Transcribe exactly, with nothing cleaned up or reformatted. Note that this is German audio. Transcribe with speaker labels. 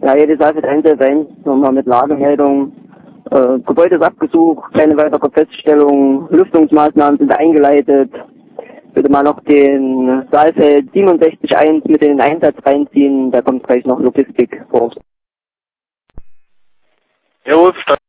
Speaker 1: Ja, jede Saalfeld eins eins eins, nochmal mit Lagemeldung. Äh, Gebäude ist abgesucht, keine weitere Feststellung, Lüftungsmaßnahmen sind eingeleitet. Bitte mal noch den Saalfeld siebenundsechzig eins mit in den Einsatz reinziehen, da kommt gleich noch Logistik vor.
Speaker 2: Jawohl, verstanden.